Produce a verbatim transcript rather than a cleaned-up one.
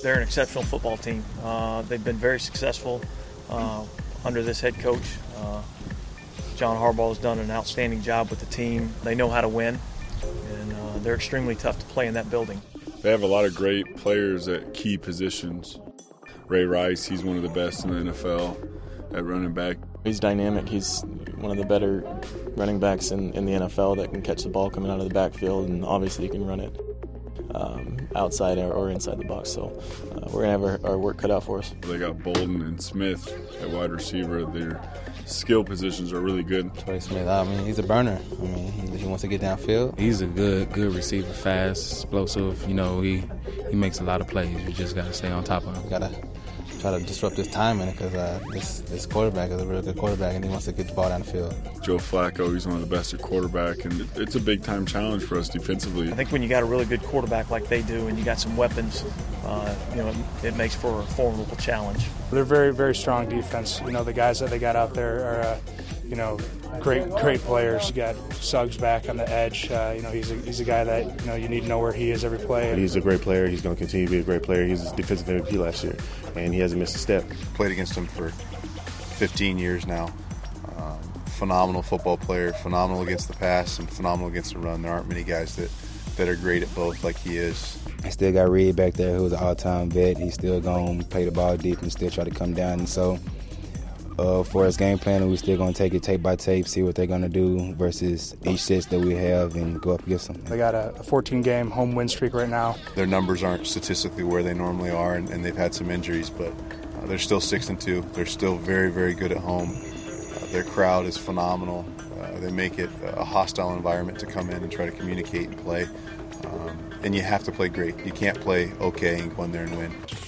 they're an exceptional football team. Uh, they've been very successful uh, under this head coach. Uh, John Harbaugh has done an outstanding job with the team. They know how to win, and uh, they're extremely tough to play in that building. They have a lot of great players at key positions. Ray Rice, he's one of the best in the N F L at running back. He's dynamic. He's one of the better running backs in, in the N F L that can catch the ball coming out of the backfield, and obviously he can run it um, outside or, or inside the box. So uh, we're going to have our, our work cut out for us. They got Bolden and Smith at wide receiver. Their skill positions are really good. Troy Smith, I mean, he's a burner. I mean, he, he wants to get downfield. He's a good, good receiver, fast, explosive. You know, he, he makes a lot of plays. We just got to stay on top of him. We got to try to disrupt his timing because uh, this, this quarterback is a real good quarterback and he wants to get the ball down the field. Joe Flacco, he's one of the best at quarterback, and it, it's a big-time challenge for us defensively. I think when you got a really good quarterback like they do and you got some weapons, uh, you know, it, it makes for a formidable challenge. They're very, very strong defense. You know, the guys that they got out there are, uh, you know, great, great players. You got Suggs back on the edge. Uh, you know, he's a, he's a guy that, you know, you need to know where he is every play. He's a great player. He's going to continue to be a great player. He was defensive M V P last year, and he hasn't missed a step. Played against him for fifteen years now. Um, phenomenal football player, phenomenal against the pass and phenomenal against the run. There aren't many guys that, that are great at both like he is. I still got Reed back there who's an all-time vet. He's still going to play the ball deep and still try to come down. And so uh, for his game plan, we're still going to take it tape by tape, see what they're going to do versus each sets that we have and go up against them. They got a fourteen-game home win streak right now. Their numbers aren't statistically where they normally are, and, and they've had some injuries, but uh, they're still six and two. They're still very, very good at home. Uh, their crowd is phenomenal. Uh, they make it a hostile environment to come in and try to communicate and play. Um, and you have to play great. You can't play okay and go in there and win.